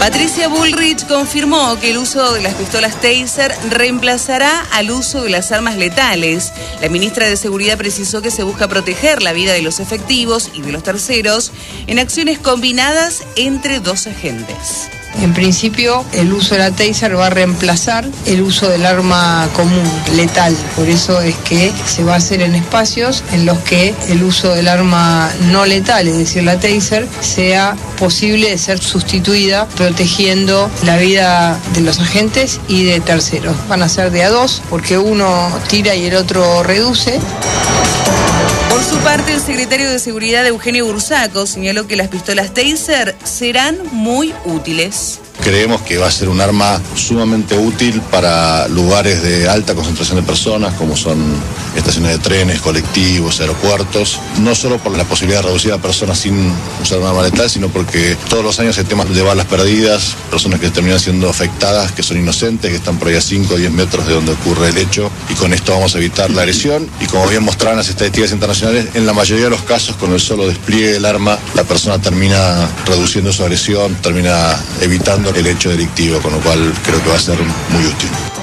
Patricia Bullrich confirmó que el uso de las pistolas Taser reemplazará al uso de las armas letales. La ministra de Seguridad precisó que se busca proteger la vida de los efectivos y de los terceros en acciones combinadas entre dos agentes. En principio, el uso de la Taser va a reemplazar el uso del arma común, letal. Por eso es que se va a hacer en espacios en los que el uso del arma no letal, es decir, la Taser, sea posible de ser sustituida, protegiendo la vida de los agentes y de terceros. Van a ser de a dos, porque uno tira y el otro reduce. Por su parte, el secretario de Seguridad, Eugenio Bursaco, señaló que las pistolas Taser serán muy útiles. Creemos que va a ser un arma sumamente útil para lugares de alta concentración de personas, como son estaciones de trenes, colectivos, aeropuertos, no solo por la posibilidad de reducir a personas sin usar un arma letal, sino porque todos los años hay temas de balas perdidas, personas que terminan siendo afectadas, que son inocentes, que están por ahí a 5 o 10 metros de donde ocurre el hecho, y con esto vamos a evitar la agresión. Y como bien mostraron las estadísticas internacionales, en la mayoría de los casos, con el solo despliegue del arma, la persona termina reduciendo su agresión, termina evitando el hecho delictivo, con lo cual creo que va a ser muy útil.